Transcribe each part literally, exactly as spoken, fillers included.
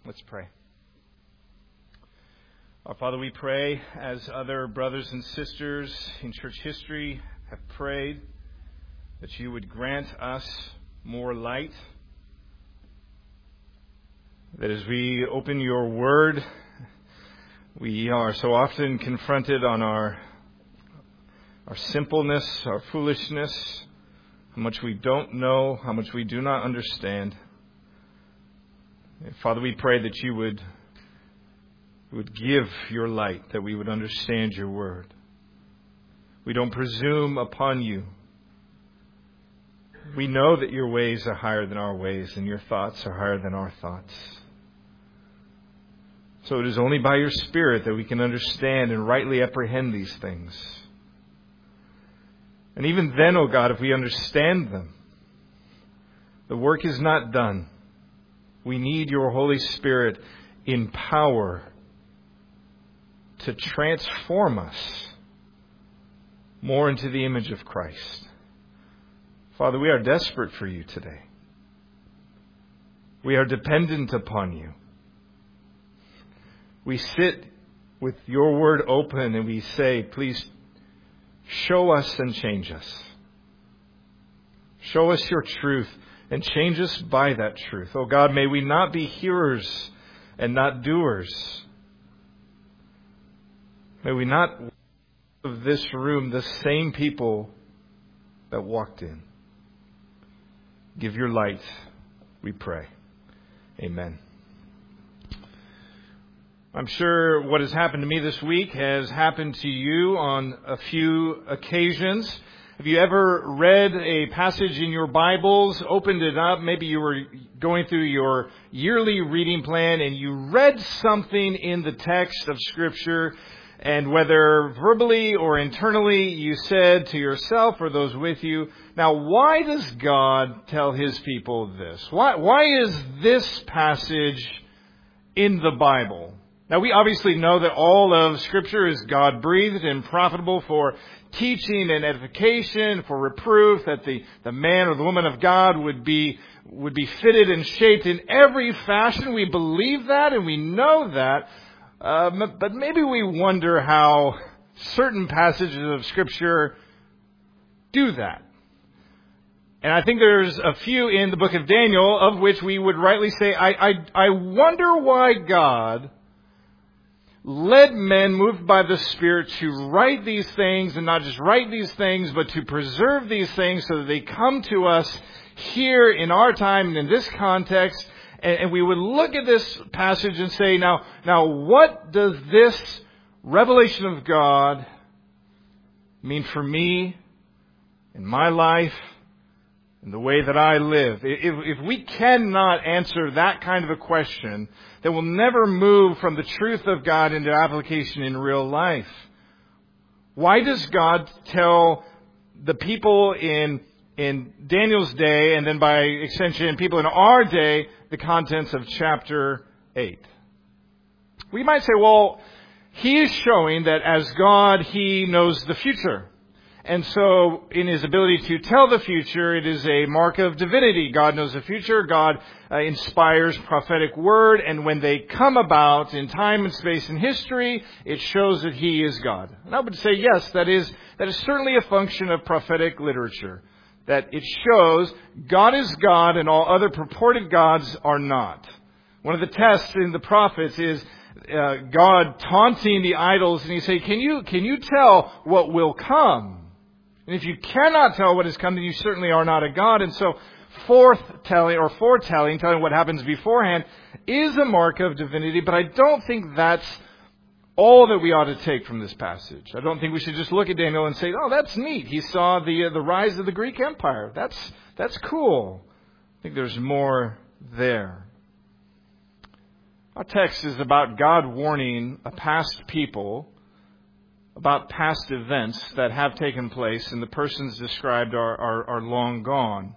Let's pray. Our Father, we pray as other brothers and sisters in church history have prayed that you would grant us more light, that as we open your word, we are so often confronted on our our simpleness, our foolishness, how much we don't know, how much we do not understand. Father, we pray that you would, would give your light, that we would understand your word. We don't presume upon you. We know that your ways are higher than our ways and your thoughts are higher than our thoughts. So it is only by your Spirit that we can understand and rightly apprehend these things. And even then, O God, if we understand them, the work is not done. We need your Holy Spirit in power to transform us more into the image of Christ. Father, we are desperate for you today. We are dependent upon you. We sit with your word open and we say, please show us and change us. Show us your truth and change us by that truth. Oh God, may we not be hearers and not doers. May we not leave of this room the same people that walked in. Give your light, we pray. Amen. I'm sure what has happened to me this week has happened to you on a few occasions. Have you ever read a passage in your Bibles, opened it up, maybe you were going through your yearly reading plan and you read something in the text of Scripture, and whether verbally or internally you said to yourself or those with you, now why does God tell His people this? Why, why is this passage in the Bible? Now, we obviously know that all of Scripture is God-breathed and profitable for teaching and edification, for reproof, that the, the man or the woman of God would be would be fitted and shaped in every fashion. We believe that and we know that. Um, but maybe we wonder how certain passages of Scripture do that. And I think there's a few in the book of Daniel of which we would rightly say, I, I, I wonder why God led men moved by the Spirit to write these things, and not just write these things, but to preserve these things so that they come to us here in our time and in this context. And, and we would look at this passage and say, now, now what does this revelation of God mean for me, in my life, in the way that I live? If, if we cannot answer that kind of a question, then we'll never move from the truth of God into application in real life. Why does God tell the people in, in Daniel's day, and then by extension people in our day, the contents of chapter eight? We might say, well, He is showing that as God, He knows the future. And so, in His ability to tell the future, it is a mark of divinity. God knows the future. God uh, inspires prophetic word. And when they come about in time and space and history, it shows that He is God. And I would say, yes, that is, that is certainly a function of prophetic literature. That it shows God is God and all other purported gods are not. One of the tests in the prophets is uh, God taunting the idols. And He say, can you, can you tell what will come? And if you cannot tell what is coming, you certainly are not a God. And so forth-telling or foretelling, telling what happens beforehand, is a mark of divinity. But I don't think that's all that we ought to take from this passage. I don't think we should just look at Daniel and say, oh, that's neat. He saw the uh, the rise of the Greek Empire. That's, that's cool. I think there's more there. Our text is about God warning a past people about past events that have taken place, and the persons described are, are, are long gone.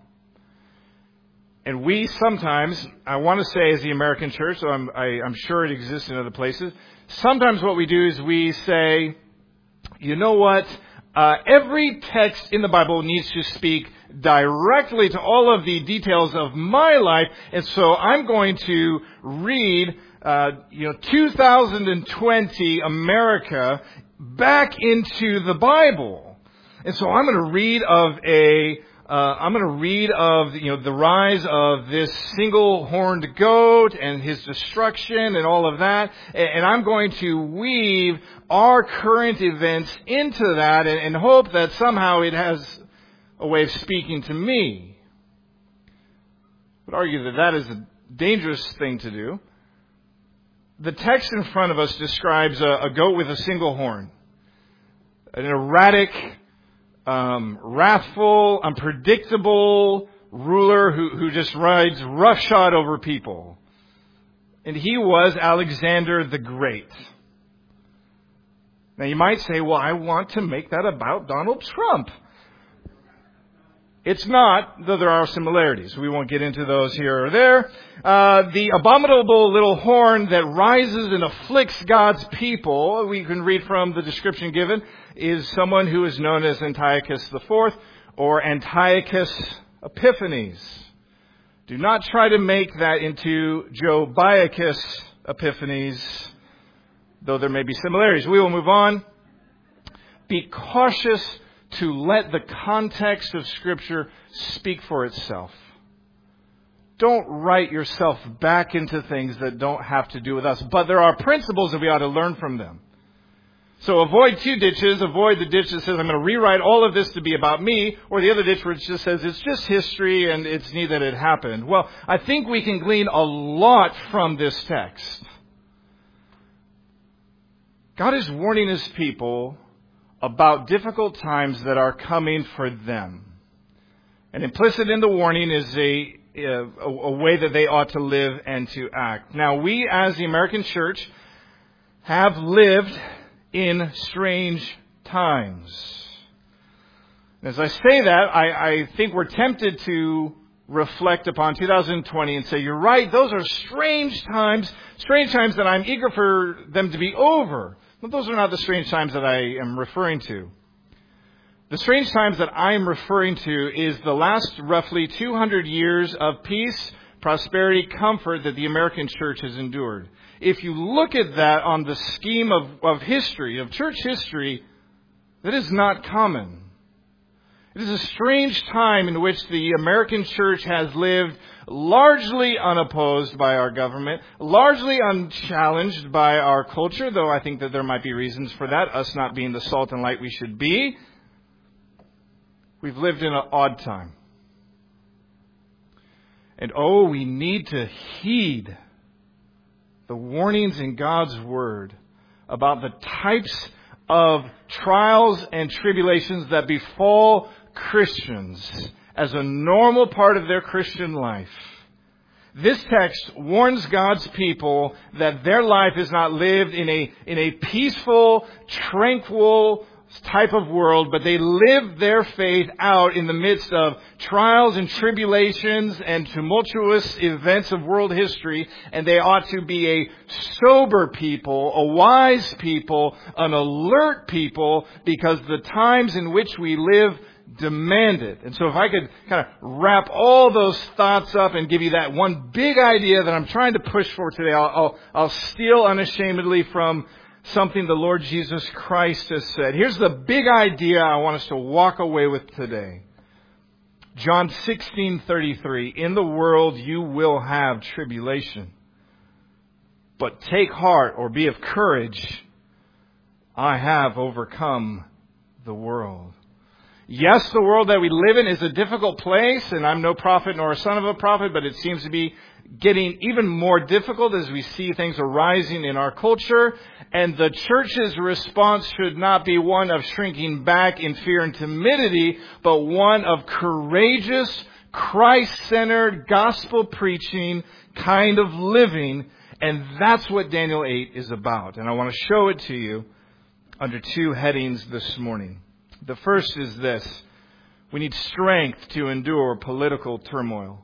And we sometimes, I want to say as the American church, so I'm, I, I'm sure it exists in other places, sometimes what we do is we say, you know what, Uh, every text in the Bible needs to speak directly to all of the details of my life. And so I'm going to read, uh, you know, two thousand twenty America back into the Bible. And so I'm going to read of a, uh, I'm going to read of, you know, the rise of this single-horned goat and his destruction and all of that. And I'm going to weave our current events into that and, and hope that somehow it has a way of speaking to me. I would argue that that is a dangerous thing to do. The text in front of us describes a, a goat with a single horn. An erratic, um, wrathful, unpredictable ruler who, who just rides roughshod over people. And he was Alexander the Great. Now you might say, well, I want to make that about Donald Trump. It's not, though there are similarities. We won't get into those here or there. Uh, the abominable little horn that rises and afflicts God's people, we can read from the description given, is someone who is known as Antiochus the Fourth or Antiochus Epiphanes. Do not try to make that into Jobiacus Epiphanes, though there may be similarities. We will move on. Be cautious to let the context of Scripture speak for itself. Don't write yourself back into things that don't have to do with us. But there are principles that we ought to learn from them. So avoid two ditches. Avoid the ditch that says, I'm going to rewrite all of this to be about me, or the other ditch which just says, it's just history and it's neat that it happened. Well, I think we can glean a lot from this text. God is warning His people about difficult times that are coming for them. And implicit in the warning is a, a, a way that they ought to live and to act. Now, we as the American church have lived in strange times. As I say that, I, I think we're tempted to reflect upon two thousand twenty and say, you're right, those are strange times, strange times that I'm eager for them to be over. But those are not the strange times that I am referring to. The strange times that I am referring to is the last roughly two hundred years of peace, prosperity, comfort that the American church has endured. If you look at that on the scheme of, of history, of church history, that is not common. It is a strange time in which the American church has lived largely unopposed by our government, largely unchallenged by our culture, though I think that there might be reasons for that, us not being the salt and light we should be. We've lived in an odd time. And oh, we need to heed the warnings in God's Word about the types of trials and tribulations that befall Christians as a normal part of their Christian life. This text warns God's people that their life is not lived in a, in a peaceful, tranquil type of world, but they live their faith out in the midst of trials and tribulations and tumultuous events of world history, and they ought to be a sober people, a wise people, an alert people, because the times in which we live demand it. And so if I could kind of wrap all those thoughts up and give you that one big idea that I'm trying to push for today, I'll, I'll, I'll steal unashamedly from something the Lord Jesus Christ has said. Here's the big idea I want us to walk away with today. John sixteen thirty-three, in the world you will have tribulation, but take heart or be of courage. I have overcome the world. Yes, the world that we live in is a difficult place, and I'm no prophet nor a son of a prophet, but it seems to be getting even more difficult as we see things arising in our culture. And the church's response should not be one of shrinking back in fear and timidity, but one of courageous, Christ-centered, gospel-preaching kind of living. And that's what Daniel eight is about. And I want to show it to you under two headings this morning. The first is this: we need strength to endure political turmoil.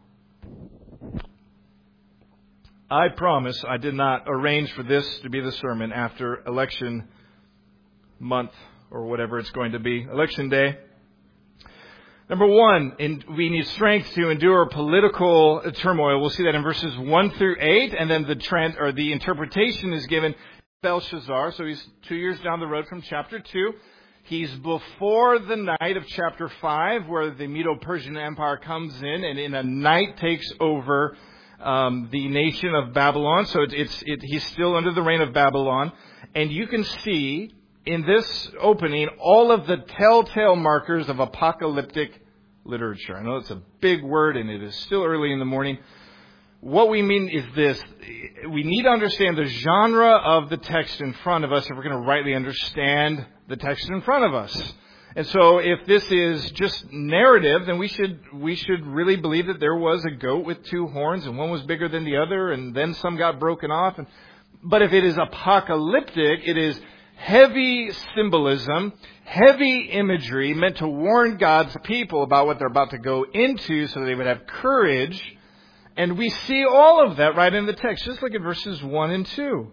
I promise I did not arrange for this to be the sermon after election month or whatever it's going to be, Election Day. Number one, in, we need strength to endure political turmoil. We'll see that in verses one through eight, and then the trend or the interpretation is given Belshazzar. So he's two years down the road from chapter two. He's before the night of chapter five, where the Medo-Persian Empire comes in and in a night takes over um, the nation of Babylon. So it, it's it, he's still under the reign of Babylon, and you can see in this opening all of the telltale markers of apocalyptic literature. I know it's a big word, and it is still early in the morning. What we mean is this. We need to understand the genre of the text in front of us if we're going to rightly understand the text in front of us. And so if this is just narrative, then we should we should really believe that there was a goat with two horns, and one was bigger than the other, and then some got broken off. And, but if it is apocalyptic, it is heavy symbolism, heavy imagery meant to warn God's people about what they're about to go into so they would have courage. And we see all of that right in the text. Just look at verses one and two.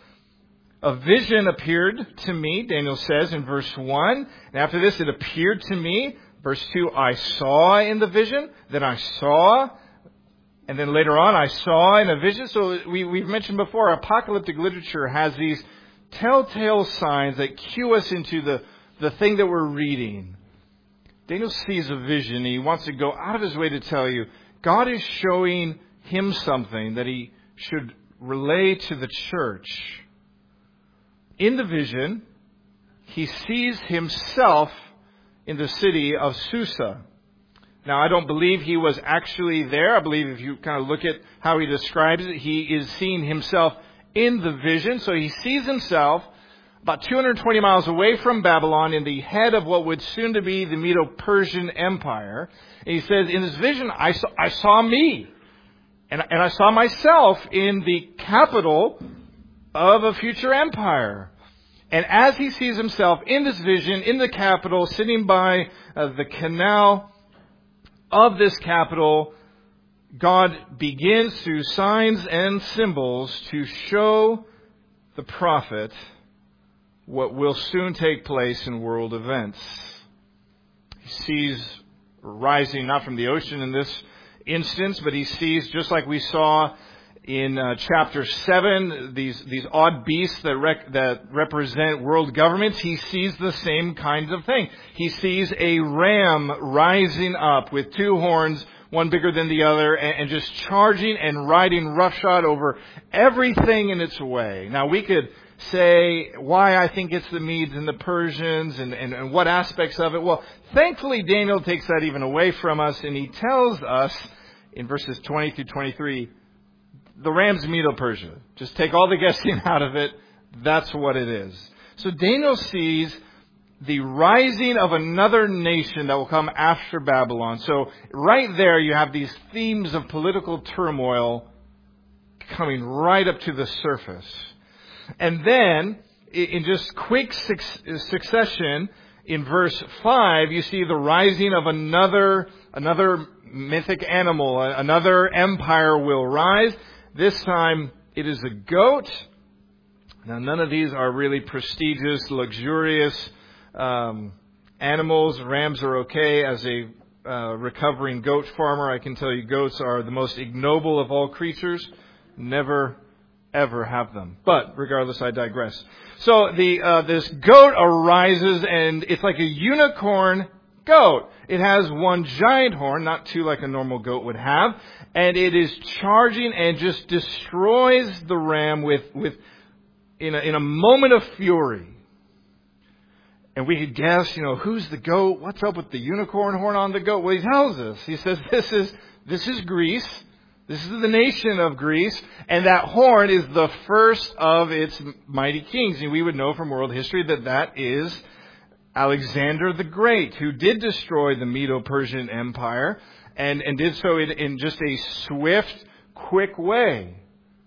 A vision appeared to me, Daniel says in verse one. And after this, it appeared to me. Verse two, I saw in the vision. Then I saw. And then later on, I saw in a vision. So we, we've mentioned before, apocalyptic literature has these telltale signs that cue us into the, the thing that we're reading. Daniel sees a vision. He wants to go out of his way to tell you, God is showing him something that he should relay to the church. In the vision, he sees himself in the city of Susa. Now, I don't believe he was actually there. I believe if you kind of look at how he describes it, he is seeing himself in the vision. So he sees himself about two hundred twenty miles away from Babylon in the head of what would soon to be the Medo-Persian Empire. And he says, in this vision, I saw, I saw me. And, and I saw myself in the capital of a future empire. And as he sees himself in this vision, in the capital, sitting by uh, the canal of this capital, God begins through signs and symbols to show the prophet what will soon take place in world events. He sees rising not from the ocean in this instance, but he sees, just like we saw in uh, chapter seven, these these odd beasts that rec- that represent world governments. He sees the same kinds of thing. He sees a ram rising up with two horns, one bigger than the other, and, and just charging and riding roughshod over everything in its way. Now, we could say why I think it's the Medes and the Persians and, and, and what aspects of it. Well, thankfully, Daniel takes that even away from us, and he tells us in verses twenty through twenty-three, the ram's Medo-Persia. Just take all the guessing out of it. That's what it is. So Daniel sees the rising of another nation that will come after Babylon. So right there you have these themes of political turmoil coming right up to the surface. And then, in just quick succession, in verse five, you see the rising of another, another mythic animal. Another empire will rise. This time, it is a goat. Now, none of these are really prestigious, luxurious um, animals. Rams are okay. As a uh, recovering goat farmer, I can tell you goats are the most ignoble of all creatures. Never ever have them. But regardless, I digress. So the uh, this goat arises, and it's like a unicorn goat. It has one giant horn, not two like a normal goat would have, and it is charging and just destroys the ram with with in a, in a moment of fury. And we could guess, you know, who's the goat? What's up with the unicorn horn on the goat? Well, he tells us. He says this is this is Greece. This is the nation of Greece, and that horn is the first of its mighty kings. And we would know from world history that that is Alexander the Great, who did destroy the Medo-Persian Empire, and, and did so in, in just a swift, quick way.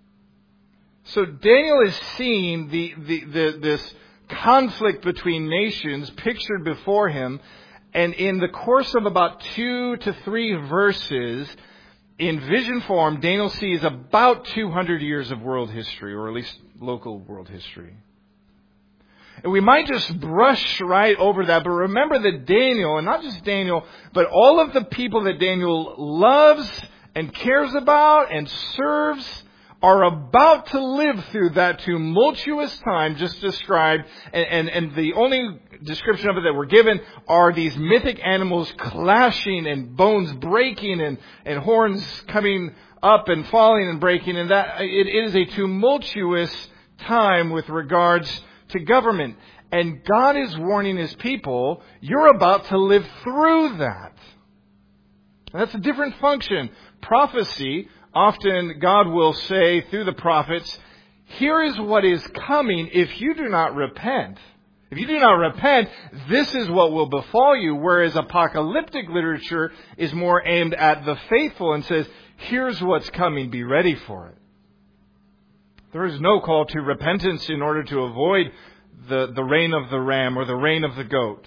So Daniel is seeing the, the, the, this conflict between nations pictured before him, and in the course of about two to three verses, in vision form, Daniel sees about two hundred years of world history, or at least local world history. And we might just brush right over that, but remember that Daniel, and not just Daniel, but all of the people that Daniel loves and cares about and serves are about to live through that tumultuous time just described. And, and, and the only description of it that we're given are these mythic animals clashing and bones breaking and, and horns coming up and falling and breaking. And that it, it is a tumultuous time with regards to government. And God is warning His people, you're about to live through that. And that's a different function. Prophecy, often God will say through the prophets, here is what is coming if you do not repent. If you do not repent, this is what will befall you. Whereas apocalyptic literature is more aimed at the faithful and says, here's what's coming, be ready for it. There is no call to repentance in order to avoid the, the reign of the ram or the reign of the goat.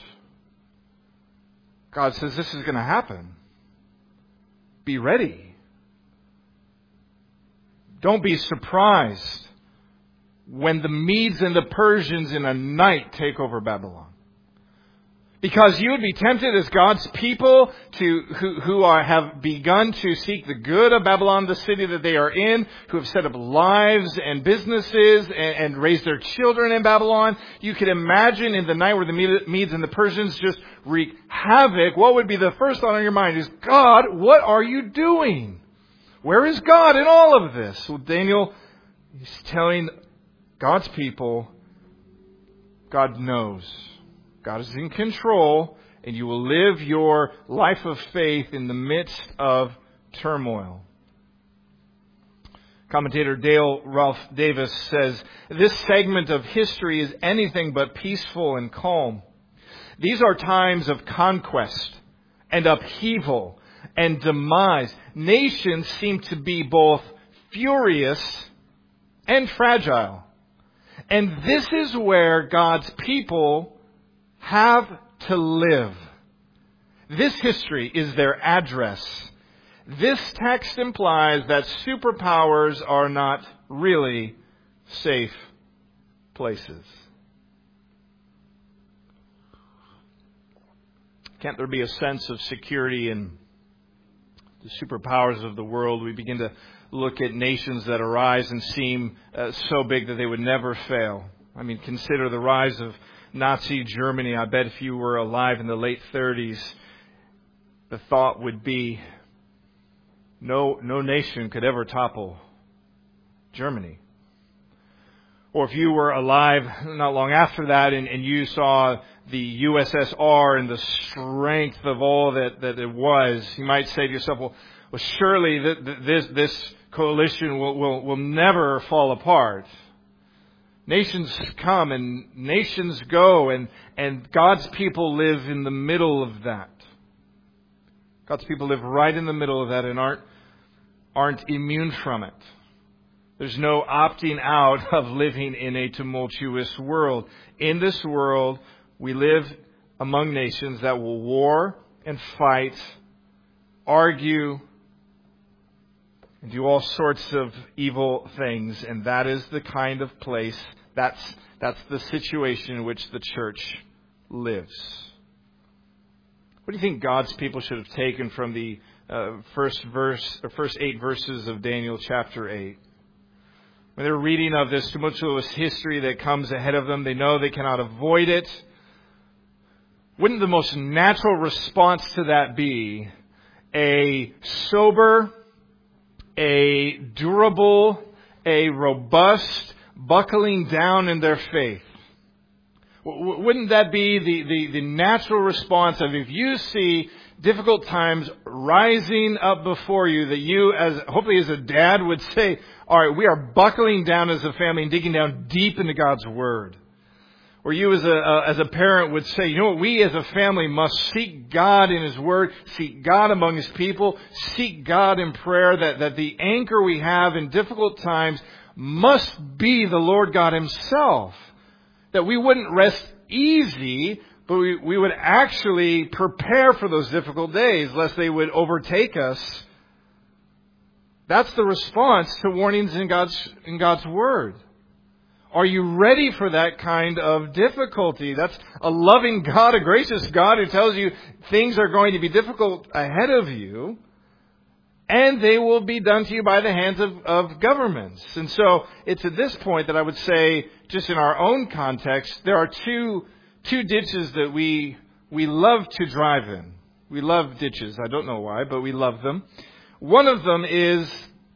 God says this is going to happen. Be ready. Don't be surprised when the Medes and the Persians in a night take over Babylon. Because you would be tempted as God's people to who, who are, have begun to seek the good of Babylon, the city that they are in, who have set up lives and businesses and, and raised their children in Babylon. You could imagine in the night where the Medes and the Persians just wreak havoc, what would be the first thought on your mind is, God, what are you doing? Where is God in all of this? Well, Daniel is telling God's people, God knows. God is in control, and you will live your life of faith in the midst of turmoil. Commentator Dale Ralph Davis says, this segment of history is anything but peaceful and calm. These are times of conquest and upheaval and demise. Nations seem to be both furious and fragile. And this is where God's people have to live. This history is their address. This text implies that superpowers are not really safe places. Can't there be a sense of security in the superpowers of the world? We begin to look at nations that arise and seem uh, so big that they would never fail. I mean, consider the rise of Nazi Germany. I bet if you were alive in the late thirties, the thought would be no no nation could ever topple Germany. Or if you were alive not long after that and, and you saw the U S S R and the strength of all that, that it was, you might say to yourself, well, well surely th- th- this this coalition will, will, will never fall apart. Nations come and nations go, and, and God's people live in the middle of that. God's people live right in the middle of that and aren't, aren't immune from it. There's no opting out of living in a tumultuous world. In this world, we live among nations that will war and fight, argue, and do all sorts of evil things. And that is the kind of place, that's, that's the situation in which the church lives. What do you think God's people should have taken from the uh, first verse, or first eight verses of Daniel chapter eight? When they're reading of this tumultuous history that comes ahead of them, they know they cannot avoid it. Wouldn't the most natural response to that be a sober, a durable, a robust buckling down in their faith? W- wouldn't that be the, the, the natural response of, if you see difficult times rising up before you, that you, as hopefully as a dad, would say, all right, we are buckling down as a family and digging down deep into God's Word. Or you as a, uh, as a parent would say, you know what, we as a family must seek God in His Word, seek God among His people, seek God in prayer, that, that the anchor we have in difficult times must be the Lord God Himself. That we wouldn't rest easy, but we, we would actually prepare for those difficult days, lest they would overtake us. That's the response to warnings in God's, in God's Word. Are you ready for that kind of difficulty? That's a loving God, a gracious God who tells you things are going to be difficult ahead of you, and they will be done to you by the hands of, of governments. And so it's at this point that I would say, just in our own context, there are two two ditches that we we love to drive in. We love ditches. I don't know why, but we love them. One of them is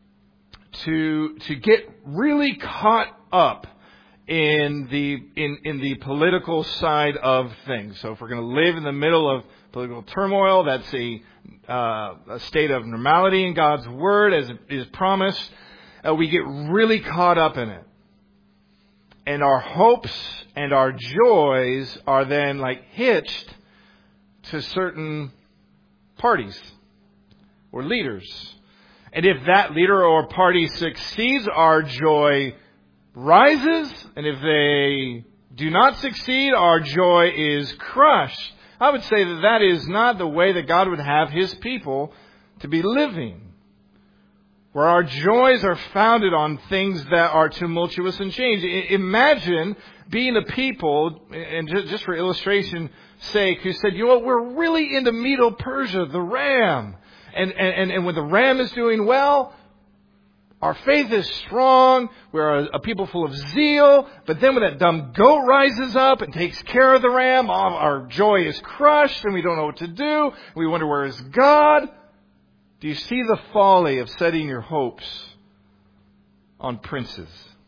to to get really caught up in the in, in the political side of things. So if we're going to live in the middle of political turmoil, that's a, uh, a state of normality in God's Word as it is promised. Uh, we get really caught up in it. And our hopes and our joys are then like hitched to certain parties or leaders. And if that leader or party succeeds, our joy rises. And if they do not succeed, our joy is crushed. I would say that that is not the way that God would have His people to be living, where our joys are founded on things that are tumultuous and change. Imagine being a people, and just for illustration's sake, who said, you know what, we're really into Medo-Persia, the ram. And, and, and when the ram is doing well, our faith is strong. We're a, a people full of zeal. But then when that dumb goat rises up and takes care of the ram, all our joy is crushed and we don't know what to do. We wonder, where is God? Do you see the folly of setting your hopes on princes?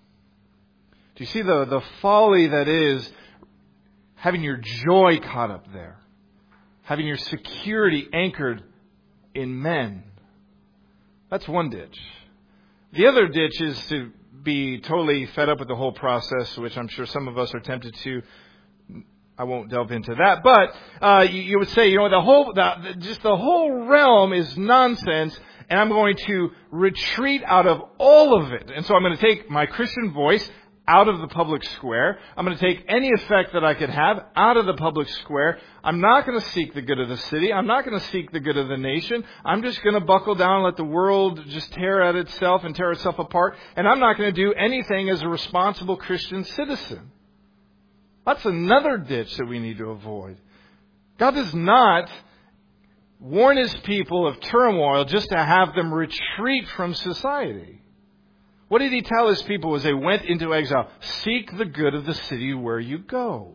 Do you see the, the folly that is having your joy caught up there? Having your security anchored in men? That's one ditch. The other ditch is to be totally fed up with the whole process, which I'm sure some of us are tempted to. I won't delve into that, but uh, you, you would say, you know, the whole, the, just the whole realm is nonsense, and I'm going to retreat out of all of it. And so I'm going to take my Christian voice out of the public square. I'm going to take any effect that I could have out of the public square. I'm not going to seek the good of the city. I'm not going to seek the good of the nation. I'm just going to buckle down and let the world just tear at itself and tear itself apart. And I'm not going to do anything as a responsible Christian citizen. That's another ditch that we need to avoid. God does not warn His people of turmoil just to have them retreat from society. What did He tell His people as they went into exile? Seek the good of the city where you go.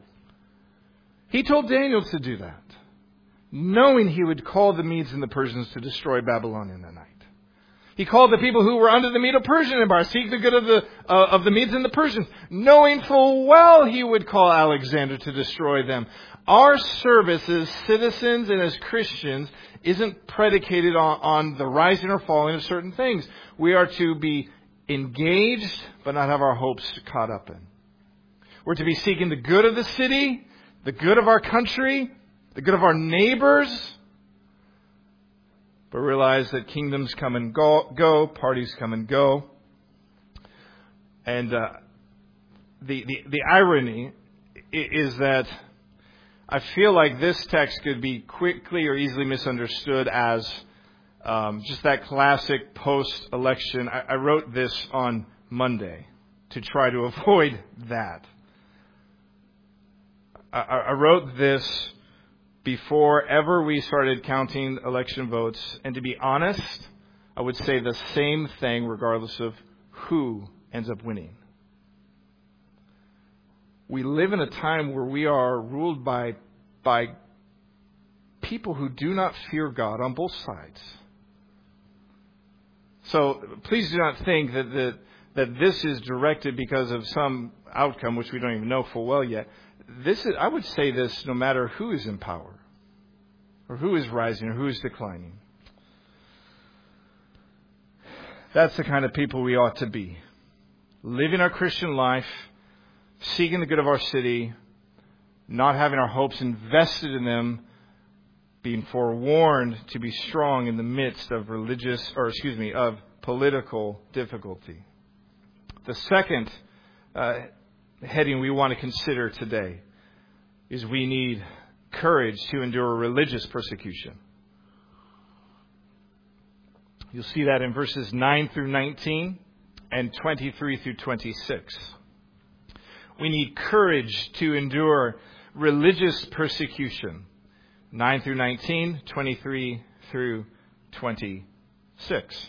He told Daniel to do that, knowing He would call the Medes and the Persians to destroy Babylon in the night. He called the people who were under the Medo-Persian empire, seek the good of the uh, of the Medes and the Persians, knowing full well He would call Alexander to destroy them. Our service as citizens and as Christians isn't predicated on, on the rising or falling of certain things. We are to be engaged, but not have our hopes caught up in. We're to be seeking the good of the city, the good of our country, the good of our neighbors, but realize that kingdoms come and go, go parties come and go. And uh, the, the the irony is that I feel like this text could be quickly or easily misunderstood as um, just that classic post-election. I, I wrote this on Monday to try to avoid that. I, I wrote this before ever we started counting election votes. And to be honest, I would say the same thing regardless of who ends up winning. We live in a time where we are ruled by, by people who do not fear God on both sides. So please do not think that, that, that this is directed because of some outcome which we don't even know full well yet. This is, I would say this no matter who is in power, or who is rising, or who is declining. That's the kind of people we ought to be. Living our Christian life, seeking the good of our city, not having our hopes invested in them, being forewarned to be strong in the midst of religious, or excuse me, of political difficulty. The second uh, heading we want to consider today is we need courage to endure religious persecution. You'll see that in verses nine through nineteen and twenty-three through twenty-six. We need courage to endure religious persecution. nine through nineteen, twenty-three through twenty-six.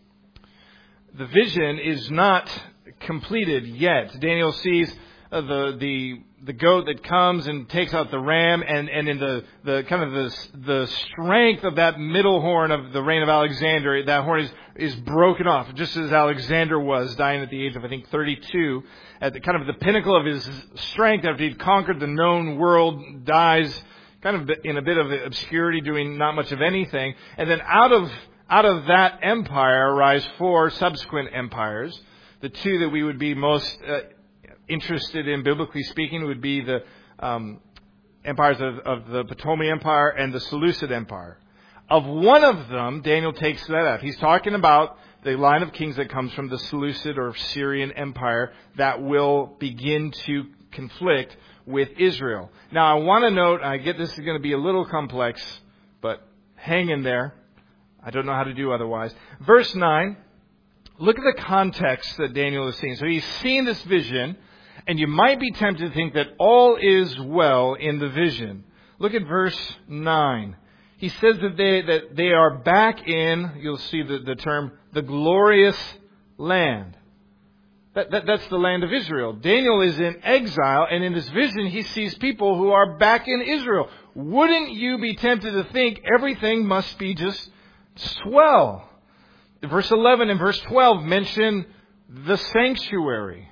The vision is not completed yet. Daniel sees uh, the the the goat that comes and takes out the ram, and, and in the, the kind of the the strength of that middle horn of the reign of Alexander, that horn is is broken off, just as Alexander was, dying at the age of I think thirty-two, at the kind of the pinnacle of his strength after he'd conquered the known world, dies kind of in a bit of obscurity, doing not much of anything, and then out of out of that empire arise four subsequent empires. The two that we would be most uh, interested in, biblically speaking, would be the um, empires of, of the Ptolemy Empire and the Seleucid Empire. Of one of them, Daniel takes that out. He's talking about the line of kings that comes from the Seleucid or Syrian Empire that will begin to conflict with Israel. Now, I want to note, I get this is going to be a little complex, but hang in there. I don't know how to do otherwise. Verse nine, look at the context that Daniel is seeing. So he's seen this vision, and you might be tempted to think that all is well in the vision. Look at verse nine. He says that they that they are back in, you'll see the, the term, the glorious land. That, that, that's the land of Israel. Daniel is in exile, and in this vision he sees people who are back in Israel. Wouldn't you be tempted to think everything must be just swell? Verse eleven and verse twelve mention the sanctuary.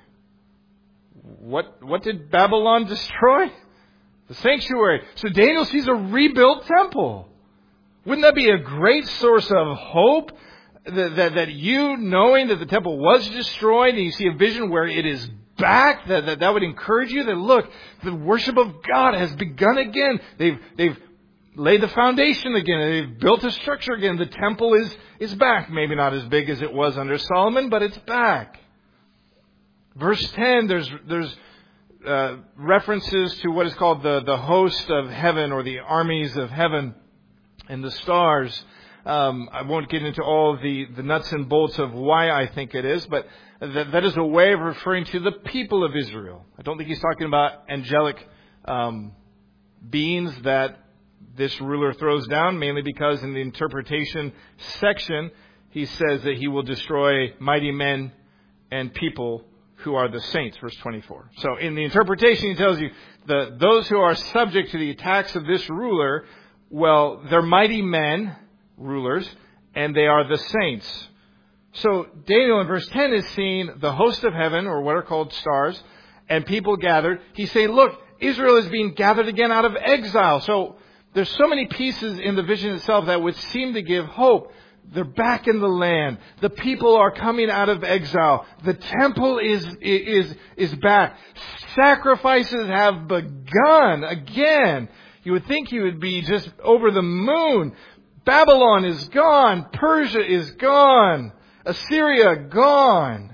What, what did Babylon destroy? The sanctuary. So Daniel sees a rebuilt temple. Wouldn't that be a great source of hope? That, that, that you, knowing that the temple was destroyed, and you see a vision where it is back, that, that, that would encourage you that, look, the worship of God has begun again. They've, they've laid the foundation again. They've built a structure again. The temple is, is back. Maybe not as big as it was under Solomon, but it's back. Verse ten, there's, there's uh, references to what is called the, the host of heaven, or the armies of heaven, and the stars. Um, I won't get into all the, the nuts and bolts of why I think it is, but that, that is a way of referring to the people of Israel. I don't think he's talking about angelic um, beings that this ruler throws down, mainly because in the interpretation section, he says that he will destroy mighty men and people who are the saints, verse twenty-four. So in the interpretation, he tells you that those who are subject to the attacks of this ruler, well, they're mighty men, rulers, and they are the saints. So Daniel in verse ten is seeing the host of heaven, or what are called stars, and people gathered. He's saying, look, Israel is being gathered again out of exile. So there's so many pieces in the vision itself that would seem to give hope. They're back in the land. The people are coming out of exile. The temple is, is, is back. Sacrifices have begun again. You would think he would be just over the moon. Babylon is gone. Persia is gone. Assyria gone.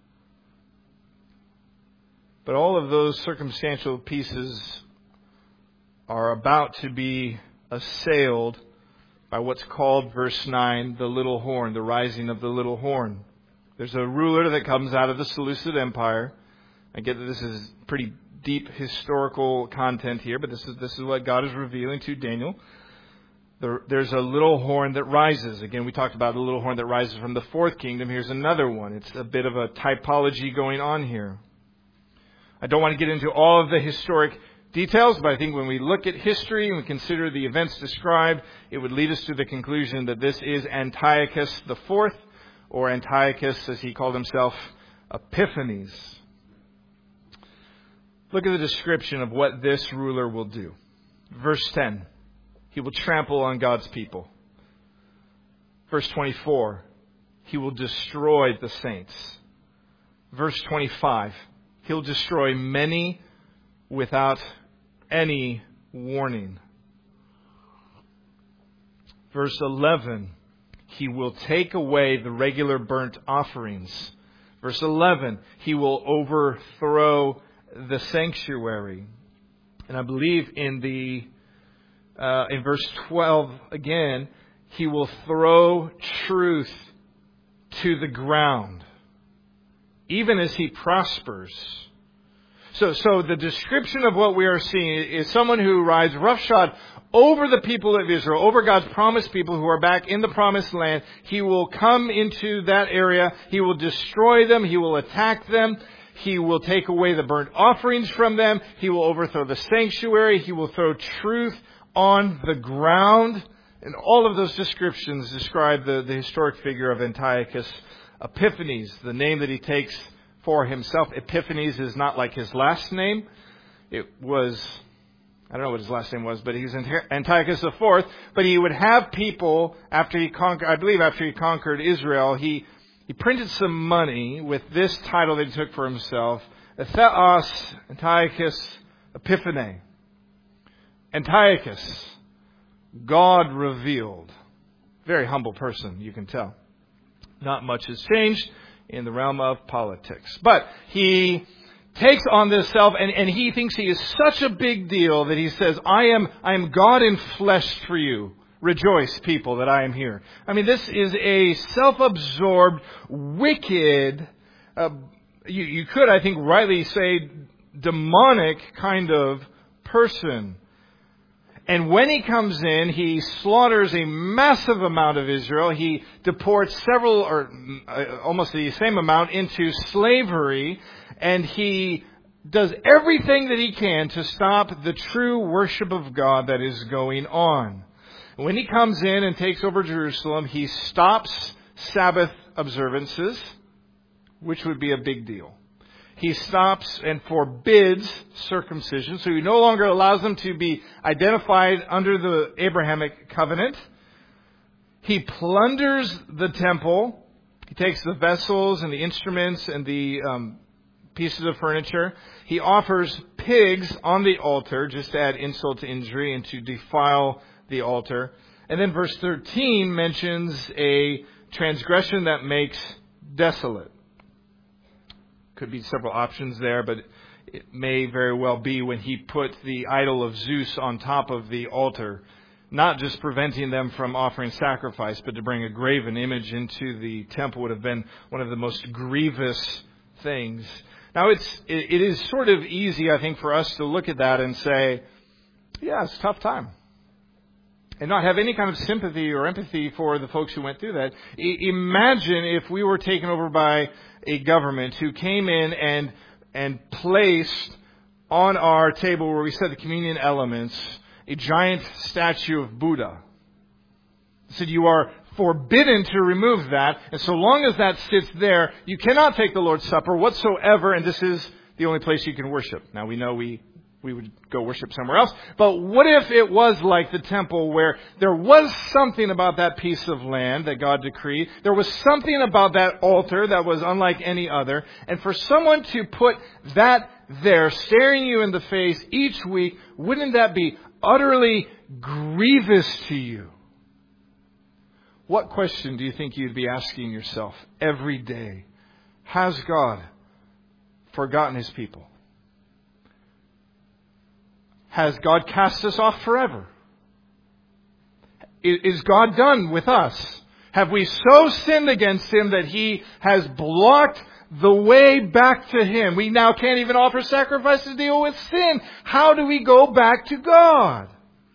But all of those circumstantial pieces are about to be assailed by what's called, verse nine, the little horn, the rising of the little horn. There's a ruler that comes out of the Seleucid Empire. I get that this is pretty deep historical content here, but this is this is what God is revealing to Daniel. There, there's a little horn that rises. Again, we talked about the little horn that rises from the fourth kingdom. Here's another one. It's a bit of a typology going on here. I don't want to get into all of the historic details, but I think when we look at history and we consider the events described, it would lead us to the conclusion that this is Antiochus the Fourth, or Antiochus, as he called himself, Epiphanes. Look at the description of what this ruler will do. Verse ten, he will trample on God's people. Verse twenty-four, he will destroy the saints. Verse twenty-five, he'll destroy many without any warning. Verse eleven, he will take away the regular burnt offerings. Verse eleven, he will overthrow the sanctuary. And I believe in the uh, in verse twelve again, he will throw truth to the ground, even as he prospers. So, so the description of what we are seeing is someone who rides roughshod over the people of Israel, over God's promised people who are back in the promised land. He will come into that area. He will destroy them. He will attack them. He will take away the burnt offerings from them. He will overthrow the sanctuary. He will throw truth on the ground. And all of those descriptions describe the, the historic figure of Antiochus Epiphanes, the name that he takes for himself. Epiphanes is not like his last name. It was, I don't know what his last name was, but he was Antiochus the Fourth. But he would have people, after he conquered, I believe after he conquered Israel, he, he printed some money with this title that he took for himself, Theos Antiochus Epiphanes. Antiochus, God revealed. Very humble person, you can tell. Not much has changed in the realm of politics. But he takes on this self, and, and he thinks he is such a big deal that he says, I am, I am God in flesh for you. Rejoice, people, that I am here. I mean, this is a self-absorbed, wicked, uh, you, you could, I think, rightly say, demonic kind of person. And when he comes in, he slaughters a massive amount of Israel. He deports several, or uh, almost the same amount, into slavery. And he does everything that he can to stop the true worship of God that is going on. When he comes in and takes over Jerusalem, he stops Sabbath observances, which would be a big deal. He stops and forbids circumcision, so he no longer allows them to be identified under the Abrahamic covenant. He plunders the temple. He takes the vessels and the instruments and the um, pieces of furniture. He offers pigs on the altar, just to add insult to injury and to defile the altar. And then verse thirteen mentions a transgression that makes desolate. Could be several options there, but it may very well be when he put the idol of Zeus on top of the altar, not just preventing them from offering sacrifice, but to bring a graven image into the temple would have been one of the most grievous things. Now, it's it, it is sort of easy, I think, for us to look at that and say, yeah, it's a tough time, and not have any kind of sympathy or empathy for the folks who went through that. I, imagine if we were taken over by a government who came in and and placed on our table where we set the communion elements a giant statue of Buddha. Said you are forbidden to remove that, and so long as that sits there, you cannot take the Lord's Supper whatsoever, and this is the only place you can worship. Now we know we we would go worship somewhere else. But what if it was like the temple, where there was something about that piece of land that God decreed? There was something about that altar that was unlike any other. And for someone to put that there, staring you in the face each week, wouldn't that be utterly grievous to you? What question do you think you'd be asking yourself every day? Has God forgotten His people? Has God cast us off forever? Is God done with us? Have we so sinned against Him that He has blocked the way back to Him? We now can't even offer sacrifices to deal with sin. How do we go back to God?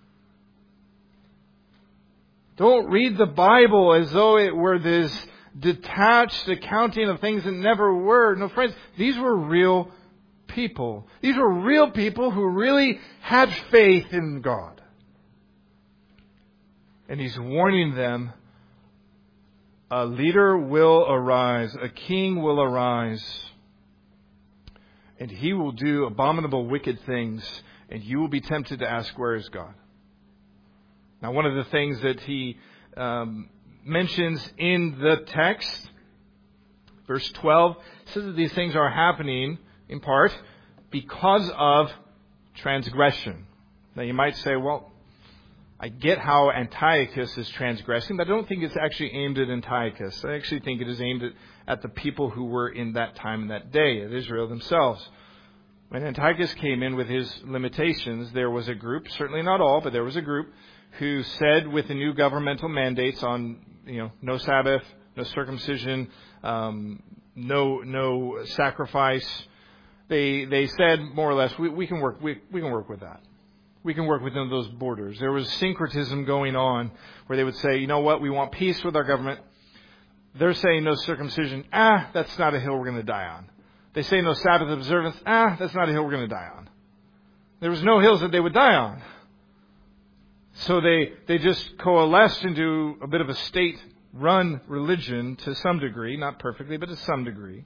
Don't read the Bible as though it were this detached accounting of things that never were. No, friends, these were real people. These were real people who really had faith in God. And He's warning them, a leader will arise, a king will arise, and he will do abominable, wicked things, and you will be tempted to ask, where is God? Now, one of the things that he um, mentions in the text, verse twelve, says that these things are happening in part because of transgression. Now you might say, well, I get how Antiochus is transgressing, but I don't think it's actually aimed at Antiochus. I actually think it is aimed at, at the people who were in that time and that day, at Israel themselves. When Antiochus came in with his limitations, there was a group, certainly not all, but there was a group who said with the new governmental mandates on, you know, no Sabbath, no circumcision, um, no no sacrifice, they they said more or less, we, we can work we, we can work with that. We can work within those borders. There was syncretism going on where they would say, you know what, we want peace with our government. They're saying no circumcision. Ah, that's not a hill we're going to die on. They say no Sabbath observance. Ah, that's not a hill we're going to die on. There was no hills that they would die on. So they, they just coalesced into a bit of a state-run religion to some degree. Not perfectly, but to some degree.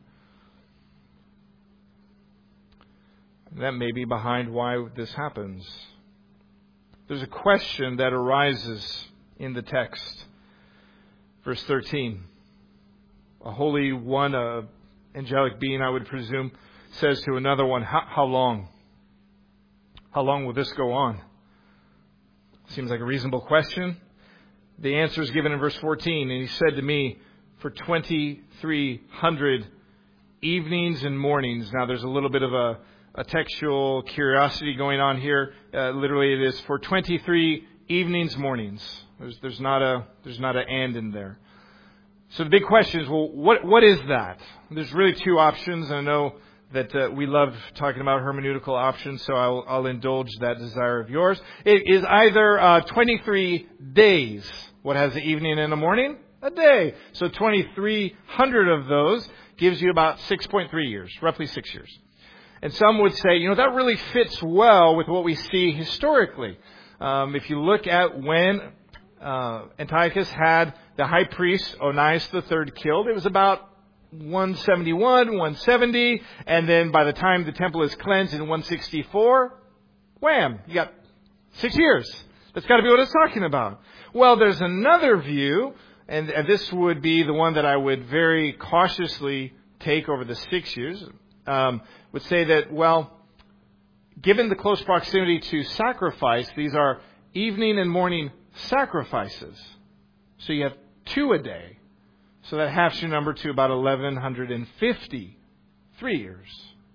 That may be behind why this happens. There's a question that arises in the text. Verse thirteen. A holy one, a angelic being, I would presume, says to another one, how, how long? How long will this go on? Seems like a reasonable question. The answer is given in verse fourteen. And he said to me, for twenty-three hundred evenings and mornings. Now there's a little bit of a, a textual curiosity going on here. Uh, literally it is for twenty-three evenings, mornings. There's, there's not a, there's not an and in there. So the big question is, well, what what is that? There's really two options. I know that uh, we love talking about hermeneutical options, so I'll, I'll indulge that desire of yours. It is either uh, twenty-three days. What has the evening and the morning? A day. So twenty-three hundred of those gives you about six point three years, roughly six years. And some would say, you know, that really fits well with what we see historically. Um, if you look at when uh, Antiochus had the high priest Onias the third killed, it was about one seventy-one, one seventy, and then by the time the temple is cleansed in one sixty-four, wham, you got six years. That's got to be what it's talking about. Well, there's another view, and, and this would be the one that I would very cautiously take over the six years, um, would say that, well, given the close proximity to sacrifice, these are evening and morning sacrifices. So you have two a day. So that halves your number to about eleven fifty-three years.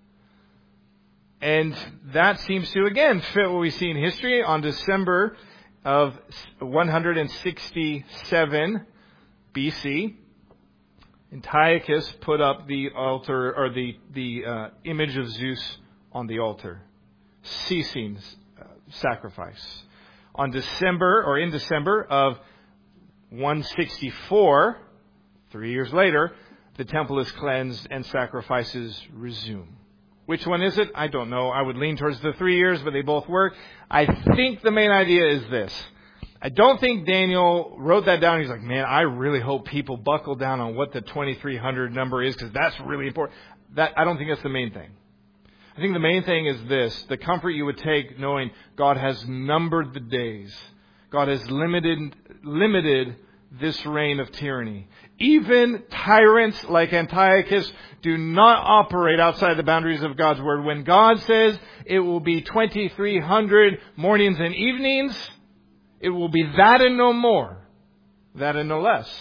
And that seems to, again, fit what we see in history. On December of one sixty-seven B C, Antiochus put up the altar, or the, the uh, image of Zeus on the altar, ceasing uh, sacrifice. On December, or in December of one sixty-four, three years later, the temple is cleansed and sacrifices resume. Which one is it? I don't know. I would lean towards the three years, but they both work. I think the main idea is this. I don't think Daniel wrote that down. He's like, man, I really hope people buckle down on what the twenty-three hundred number is, because that's really important. That I don't think that's the main thing. I think the main thing is this, the comfort you would take knowing God has numbered the days. God has limited limited this reign of tyranny. Even tyrants like Antiochus do not operate outside the boundaries of God's word. When God says it will be twenty-three hundred mornings and evenings, it will be that and no more, that and no less.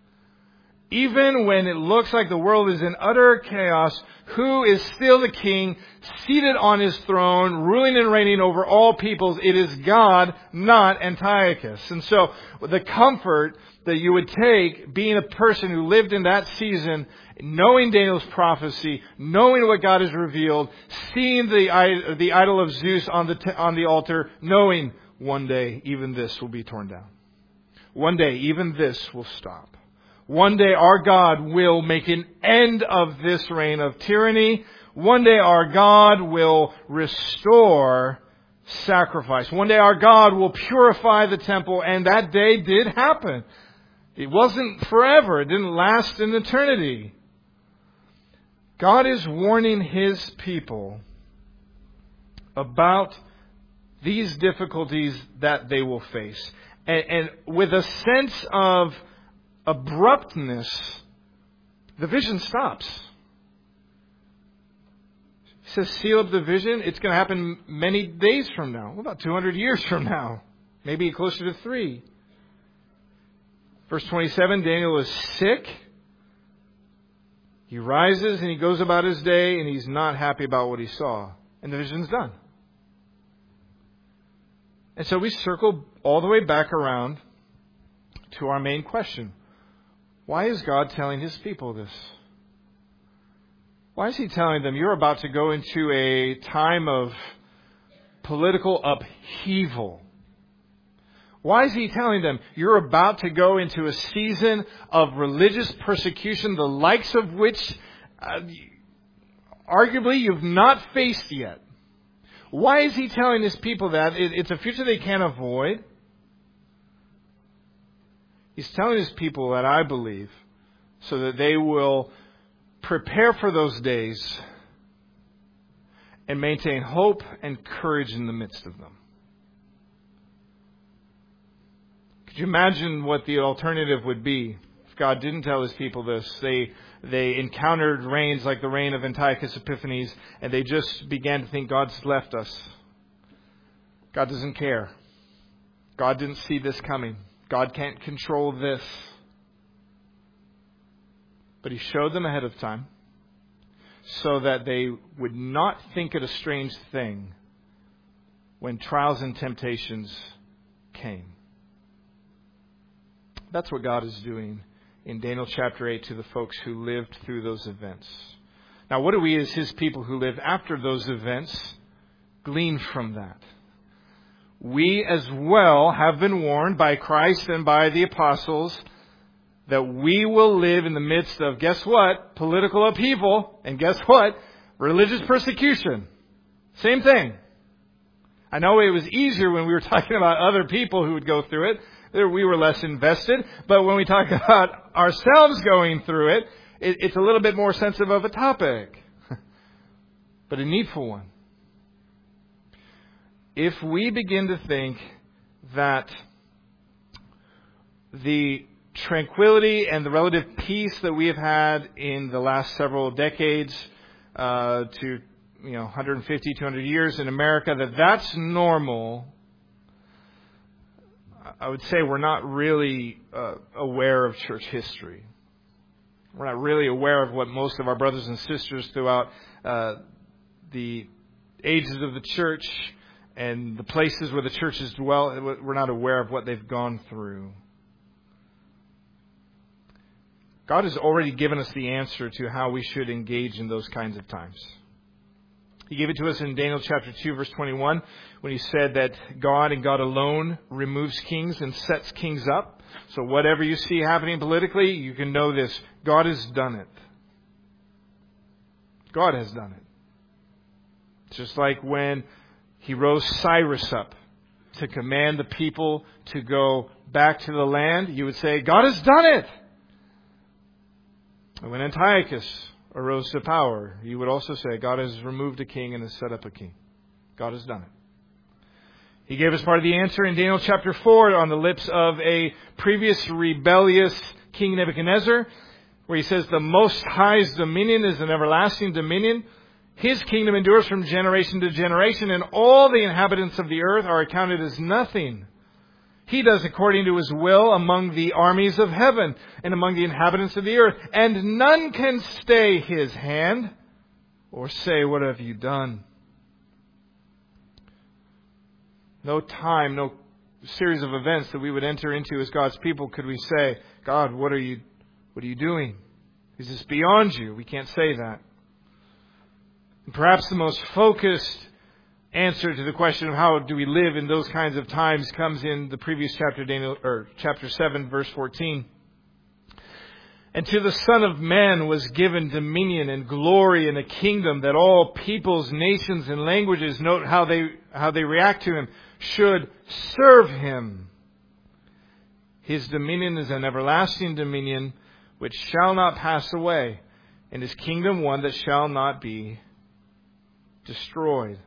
Even when it looks like the world is in utter chaos, who is still the king, seated on his throne, ruling and reigning over all peoples? It is God, not Antiochus. And so the comfort that you would take, being a person who lived in that season, knowing Daniel's prophecy, knowing what God has revealed, seeing the the idol of Zeus on the on the altar, knowing one day even this will be torn down. One day even this will stop. One day our God will make an end of this reign of tyranny. One day our God will restore sacrifice. One day our God will purify the temple, and that day did happen. It wasn't forever. It didn't last in eternity. God is warning His people about these difficulties that they will face. And, and with a sense of abruptness, the vision stops. He says, seal up the vision. It's going to happen many days from now. Well, about two hundred years from now. Maybe closer to three. Verse twenty-seven, Daniel is sick. He rises and he goes about his day, and he's not happy about what he saw. And the vision's done. And so we circle all the way back around to our main question. Why is God telling His people this? Why is he telling them you're about to go into a time of political upheaval? Why is he telling them you're about to go into a season of religious persecution, the likes of which uh, arguably you've not faced yet? Why is he telling his people that? It, it's a future they can't avoid. He's telling his people that, I believe, so that they will prepare for those days and maintain hope and courage in the midst of them. Could you imagine what the alternative would be if God didn't tell his people this? They they encountered reigns like the reign of Antiochus Epiphanes, and they just began to think God's left us. God doesn't care. God didn't see this coming. God can't control this. But he showed them ahead of time so that they would not think it a strange thing when trials and temptations came. That's what God is doing in Daniel chapter eight to the folks who lived through those events. Now, what do we as his people who live after those events glean from that? We as well have been warned by Christ and by the apostles that we will live in the midst of, guess what? Political upheaval. And guess what? Religious persecution. Same thing. I know it was easier when we were talking about other people who would go through it. We were less invested. But when we talk about ourselves going through it, it's a little bit more sensitive of a topic. But a needful one. If we begin to think that the tranquility and the relative peace that we have had in the last several decades uh, to you know one hundred fifty, two hundred years in America, that that's normal, I would say we're not really uh, aware of church history. We're not really aware of what most of our brothers and sisters throughout uh, the ages of the church and the places where the churches dwell, we're not aware of what they've gone through. God has already given us the answer to how we should engage in those kinds of times. He gave it to us in Daniel chapter two, verse twenty-one, when he said that God and God alone removes kings and sets kings up. So whatever you see happening politically, you can know this. God has done it. God has done it. Just like when he rose Cyrus up to command the people to go back to the land, you would say, God has done it. And when Antiochus arose to power, you would also say, God has removed a king and has set up a king. God has done it. He gave us part of the answer in Daniel chapter four on the lips of a previous rebellious King Nebuchadnezzar, where he says the Most High's dominion is an everlasting dominion. His kingdom endures from generation to generation, and all the inhabitants of the earth are accounted as nothing. He does according to his will among the armies of heaven and among the inhabitants of the earth. And none can stay his hand or say, what have you done? No time, no series of events that we would enter into as God's people could we say, God, what are you, what are you doing? Is this beyond you? We can't say that. And perhaps the most focused answer to the question of how do we live in those kinds of times comes in the previous chapter, Daniel, or chapter seven, verse fourteen. And to the Son of Man was given dominion and glory and a kingdom that all peoples, nations, and languages, note how they how they react to him, should serve him. His dominion is an everlasting dominion which shall not pass away, and his kingdom one that shall not be destroyed.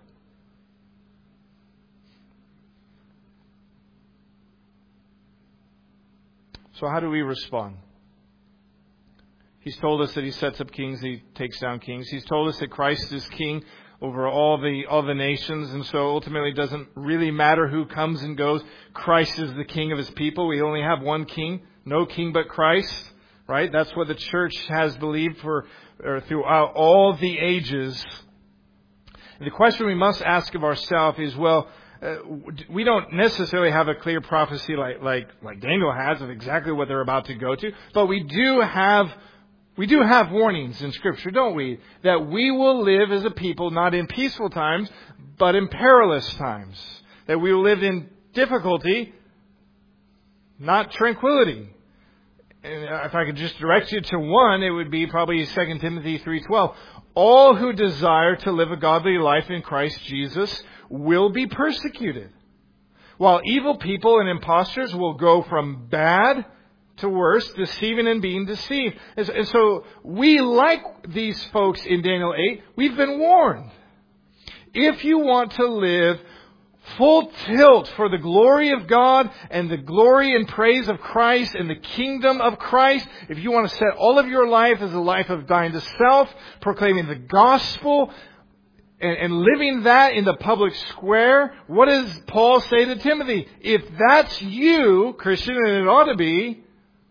So how do we respond? He's told us that he sets up kings, he takes down kings. He's told us that Christ is king over all the all the nations, and so ultimately it doesn't really matter who comes and goes. Christ is the king of his people. We only have one king, no king but Christ, right? That's what the church has believed for or throughout all the ages. And the question we must ask of ourselves is, well, Uh, we don't necessarily have a clear prophecy like, like, like Daniel has of exactly what they're about to go to, but we do have, We do have warnings in Scripture, don't we? That we will live as a people not in peaceful times, but in perilous times. That we will live in difficulty, not tranquility. And if I could just direct you to one, it would be probably Second Timothy three twelve. All who desire to live a godly life in Christ Jesus will be persecuted, while evil people and impostors will go from bad to worse, deceiving and being deceived. And so we, like these folks in Daniel eight, we've been warned. If you want to live full tilt for the glory of God and the glory and praise of Christ and the kingdom of Christ, if you want to set all of your life as a life of dying to self, proclaiming the gospel, and, and living that in the public square, what does Paul say to Timothy? If that's you, Christian, and it ought to be,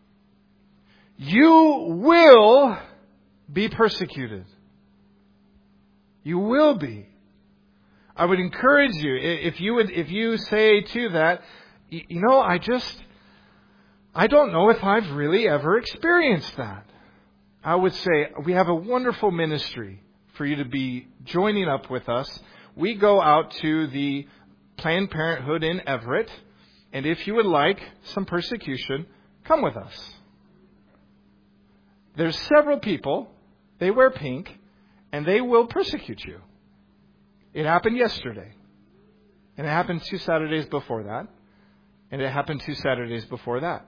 you will be persecuted. You will be. I would encourage you, if you would, if you say to that, you know, I just, I don't know if I've really ever experienced that. I would say, we have a wonderful ministry for you to be joining up with us. We go out to the Planned Parenthood in Everett, and if you would like some persecution, come with us. There's several people, they wear pink, and they will persecute you. It happened yesterday. And it happened two Saturdays before that. And it happened two Saturdays before that.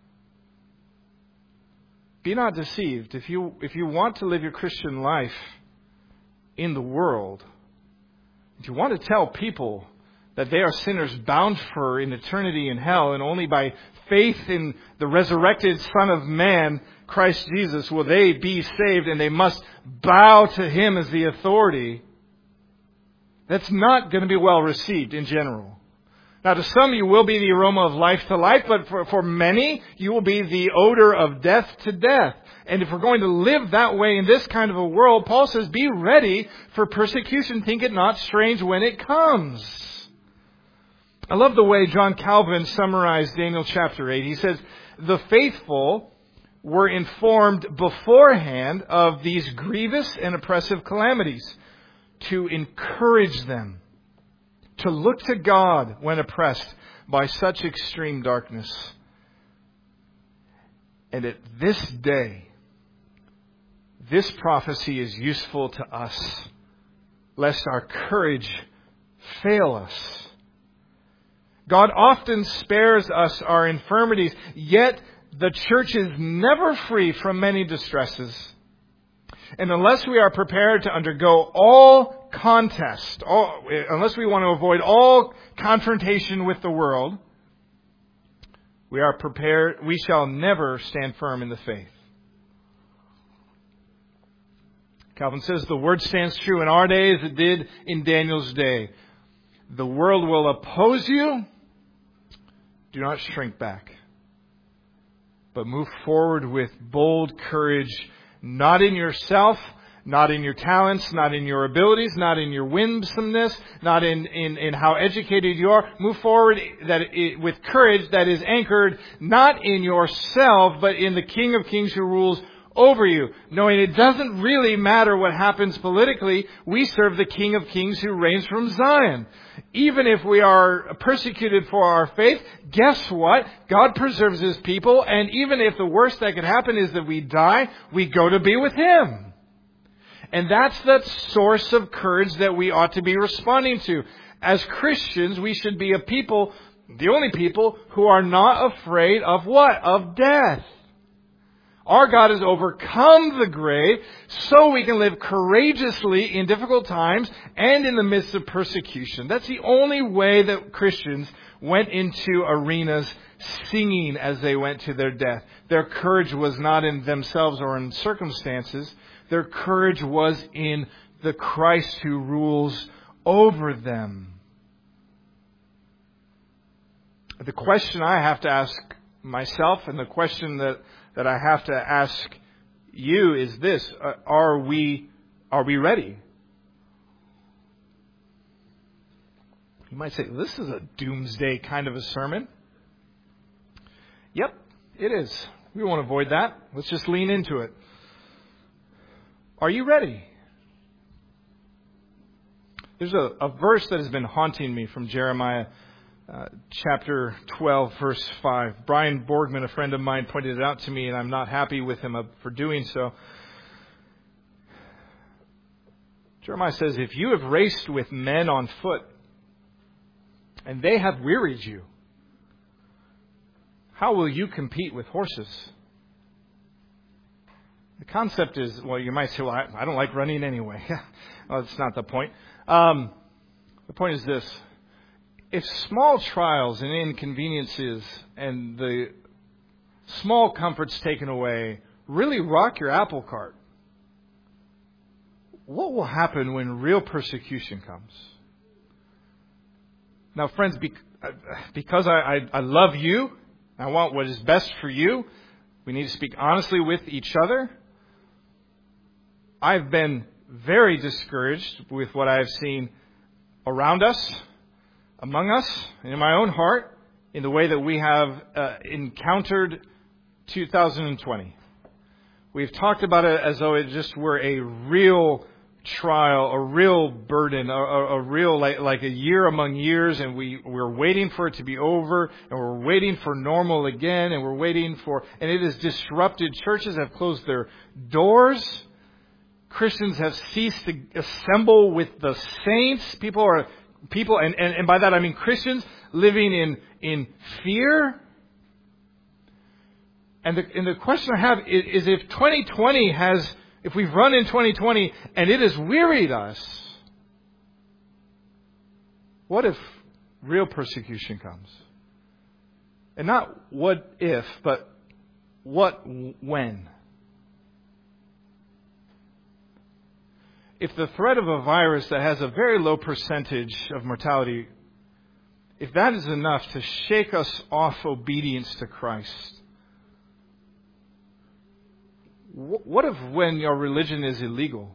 Be not deceived. If you, if you want to live your Christian life in the world, if you want to tell people that they are sinners bound for in eternity in hell, and only by faith in the resurrected Son of Man, Christ Jesus, will they be saved, and they must bow to Him as the authority, that's not going to be well received in general. Now, to some, you will be the aroma of life to life, but for, for many, you will be the odor of death to death. And if we're going to live that way in this kind of a world, Paul says, be ready for persecution. Think it not strange when it comes. I love the way John Calvin summarized Daniel chapter eight. He says, the faithful were informed beforehand of these grievous and oppressive calamities, to encourage them to look to God when oppressed by such extreme darkness. And at this day, this prophecy is useful to us, lest our courage fail us. God often spares us our infirmities, yet the church is never free from many distresses. And unless we are prepared to undergo all contest, all, unless we want to avoid all confrontation with the world, we are prepared, we shall never stand firm in the faith. Calvin says the word stands true in our day as it did in Daniel's day. The world will oppose you. Do not shrink back, but move forward with bold courage, not in yourself, not in your talents, not in your abilities, not in your winsomeness, not in, in, in how educated you are. Move forward that it, with courage that is anchored not in yourself, but in the King of Kings who rules over you. Knowing it doesn't really matter what happens politically, we serve the King of Kings who reigns from Zion. Even if we are persecuted for our faith, guess what? God preserves His people, and even if the worst that could happen is that we die, we go to be with Him. And that's that source of courage that we ought to be responding to. As Christians, we should be a people, the only people, who are not afraid of what? Of death. Our God has overcome the grave so we can live courageously in difficult times and in the midst of persecution. That's the only way that Christians went into arenas singing as they went to their death. Their courage was not in themselves or in circumstances. Their courage was in the Christ who rules over them. The question I have to ask myself, and the question that that I have to ask you is this: uh, Are we, are we ready? You might say, this is a doomsday kind of a sermon. Yep, it is. We won't avoid that. Let's just lean into it. Are you ready? There's a, a verse that has been haunting me from Jeremiah uh, chapter twelve, verse five. Brian Borgman, a friend of mine, pointed it out to me, and I'm not happy with him for doing so. Jeremiah says, if you have raced with men on foot, and they have wearied you, how will you compete with horses? The concept is, well, you might say, well, I, I don't like running anyway. Well, that's not the point. Um, the point is this. If small trials and inconveniences and the small comforts taken away really rock your apple cart, what will happen when real persecution comes? Now, friends, because I, I, I love you, I want what is best for you, we need to speak honestly with each other. I've been very discouraged with what I have seen around us, among us, and in my own heart, in the way that we have uh, encountered two thousand twenty. We've talked about it as though it just were a real trial, a real burden, a, a, a real like, like a year among years, and we, we're waiting for it to be over, and we're waiting for normal again, and we're waiting for, and it has disrupted. Churches have closed their doors. Christians have ceased to assemble with the saints. People are, people, and, and, and by that I mean Christians living in, in fear. And the, and the question I have is, is if twenty twenty has, if we've run in twenty twenty and it has wearied us, what if real persecution comes? And not what if, but what when? If the threat of a virus that has a very low percentage of mortality, if that is enough to shake us off obedience to Christ, what if when your religion is illegal?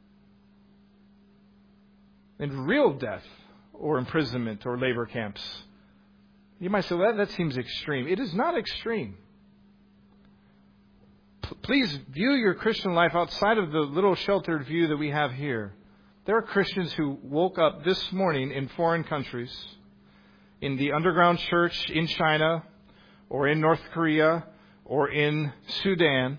And real death or imprisonment or labor camps. You might say, well, that, that seems extreme. It is not extreme. P- please view your Christian life outside of the little sheltered view that we have here. There are Christians who woke up this morning in foreign countries, in the underground church in China, or in North Korea, or in Sudan.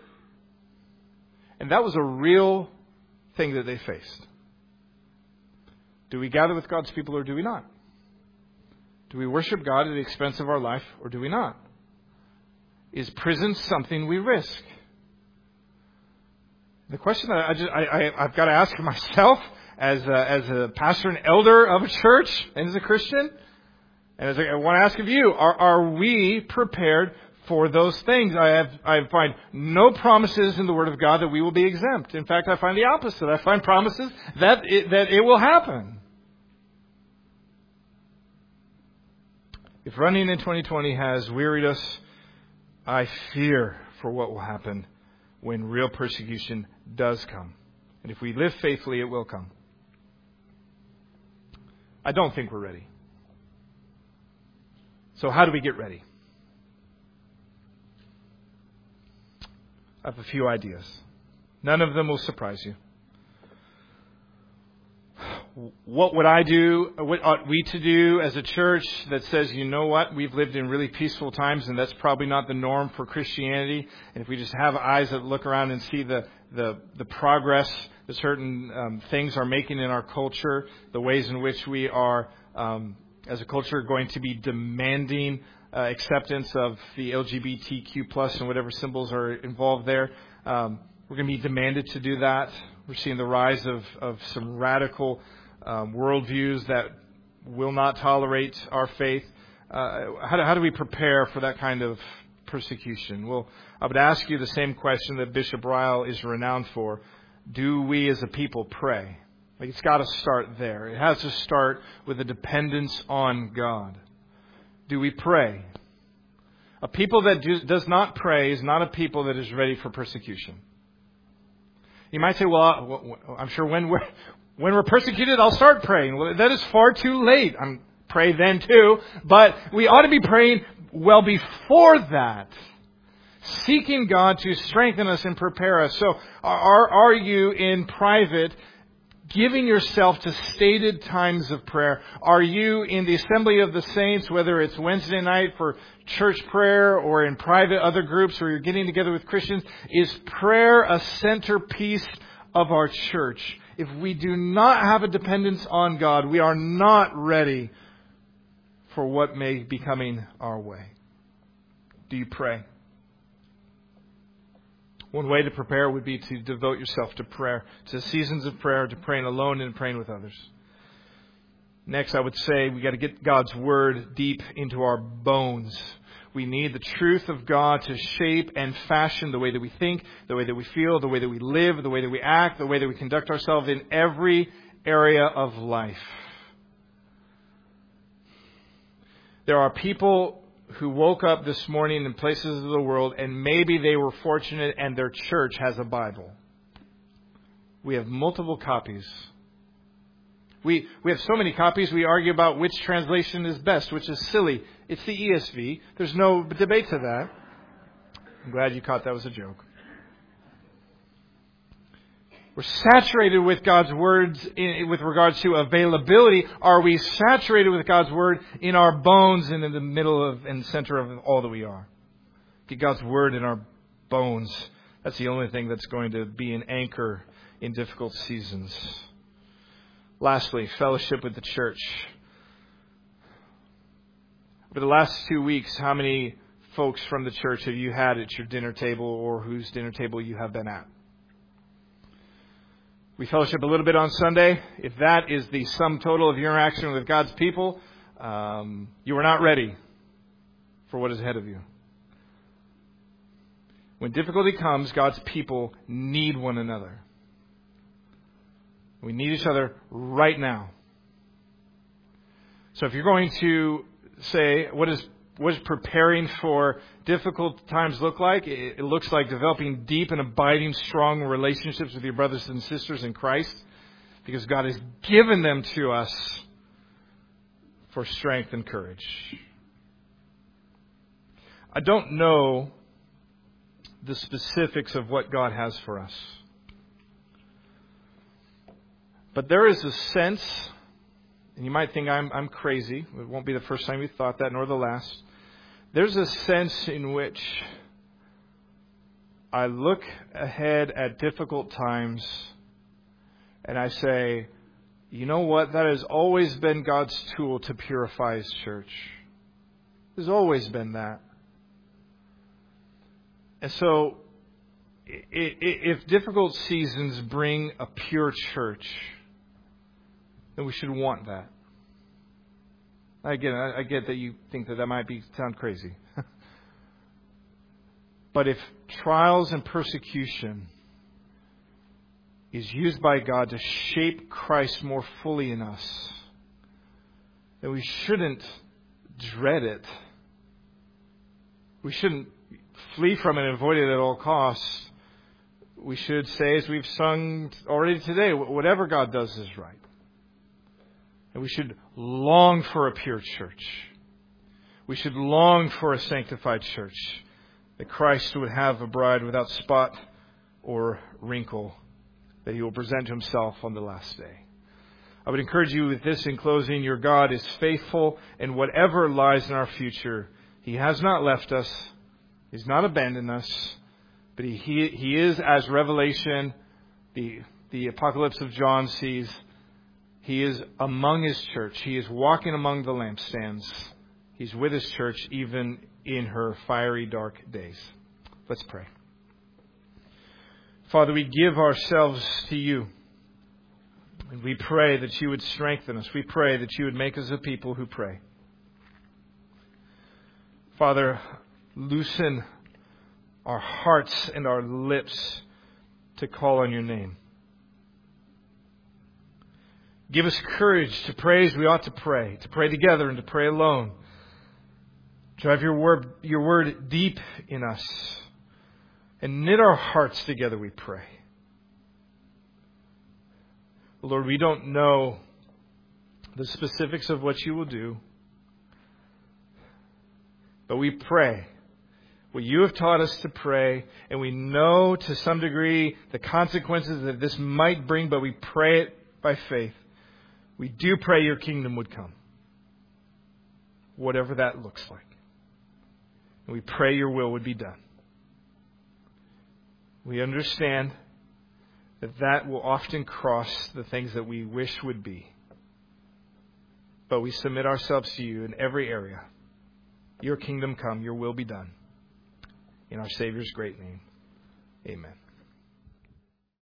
And that was a real thing that they faced. Do we gather with God's people or do we not? Do we worship God at the expense of our life or do we not? Is prison something we risk? The question that I just, I, I, I've got to ask myself as a, as a pastor and elder of a church and as a Christian, and as a, I want to ask of you, are, are we prepared for those things? I have, I find no promises in the Word of God that we will be exempt. In fact, I find the opposite. I find promises that it, that it will happen. If running in twenty twenty has wearied us, I fear for what will happen when real persecution does come. And if we live faithfully, it will come. I don't think we're ready. So how do we get ready? I have a few ideas. None of them will surprise you. What would I do, what ought we to do as a church that says, you know what, we've lived in really peaceful times and that's probably not the norm for Christianity. And if we just have eyes that look around and see the, the, the progress that certain um, things are making in our culture, the ways in which we are, um, as a culture, going to be demanding uh, acceptance of the L G B T Q plus and whatever symbols are involved there. Um, we're going to be demanded to do that. We're seeing the rise of, of some radical Um, worldviews that will not tolerate our faith. Uh, how, do, how do we prepare for that kind of persecution? Well, I would ask you the same question that Bishop Ryle is renowned for. Do we as a people pray? Like, it's got to start there. It has to start with a dependence on God. Do we pray? A people that do, does not pray is not a people that is ready for persecution. You might say, well, I'm sure when we're When we're persecuted, I'll start praying. Well, that is far too late. I'm pray then too. But we ought to be praying well before that. seeking God to strengthen us and prepare us. So are, are you in private giving yourself to stated times of prayer? Are you in the assembly of the saints, whether it's Wednesday night for church prayer or in private other groups where you're getting together with Christians? Is prayer a centerpiece of our church? If we do not have a dependence on God, we are not ready for what may be coming our way. Do you pray? One way to prepare would be to devote yourself to prayer, to seasons of prayer, to praying alone and praying with others. Next, I would say we got to get God's Word deep into our bones. We need the truth of God to shape and fashion the way that we think, the way that we feel, the way that we live, the way that we act, the way that we conduct ourselves in every area of life. There are people who woke up this morning in places of the world and maybe they were fortunate and their church has a Bible. We have multiple copies. We we have so many copies, we argue about which translation is best, which is silly. It's the E S V. There's no debate to that. I'm glad you caught that was a joke. We're saturated with God's words in, with regards to availability. Are we saturated with God's Word in our bones and in the middle of and center of all that we are? Get God's Word in our bones. That's the only thing that's going to be an anchor in difficult seasons. Lastly, fellowship with the church. Over the last two weeks, how many folks from the church have you had at your dinner table or whose dinner table you have been at? We fellowship a little bit on Sunday. If that is the sum total of your interaction with God's people, um, you are not ready for what is ahead of you. When difficulty comes, God's people need one another. We need each other right now. So if you're going to say, what is what does preparing for difficult times look like? It, it looks like developing deep and abiding, strong relationships with your brothers and sisters in Christ, because God has given them to us for strength and courage. I don't know the specifics of what God has for us, but there is a sense, and you might think I'm, I'm crazy. It won't be the first time you thought that, nor the last. There's a sense in which I look ahead at difficult times and I say, you know what? That has always been God's tool to purify His church. There's always been that. And so, if difficult seasons bring a pure church, then we should want that. Again, I get that you think that that might be sound crazy. But if trials and persecution is used by God to shape Christ more fully in us, then we shouldn't dread it. We shouldn't flee from it and avoid it at all costs. We should say, as we've sung already today, whatever God does is right. And we should long for a pure church. We should long for a sanctified church, that Christ would have a bride without spot or wrinkle, that He will present to Himself on the last day. I would encourage you with this in closing. Your God is faithful, and whatever lies in our future, He has not left us. He's not abandoned us. But He, he, he is, as Revelation, the, the Apocalypse of John sees, He is among His church. He is walking among the lampstands. He's with His church even in her fiery, dark days. Let's pray. Father, we give ourselves to You. And we pray that You would strengthen us. We pray that You would make us a people who pray. Father, loosen our hearts and our lips to call on Your name. Give us courage to pray as we ought to pray, to pray together and to pray alone. Drive Your word, Your word deep in us and knit our hearts together, we pray. Lord, we don't know the specifics of what You will do, but we pray. what you have taught us to pray, and we know to some degree the consequences that this might bring, but we pray it by faith. We do pray your kingdom would come, whatever that looks like. And we pray your will would be done. We understand that that will often cross the things that we wish would be. But we submit ourselves to you in every area. Your kingdom come, your will be done. In our Savior's great name, amen.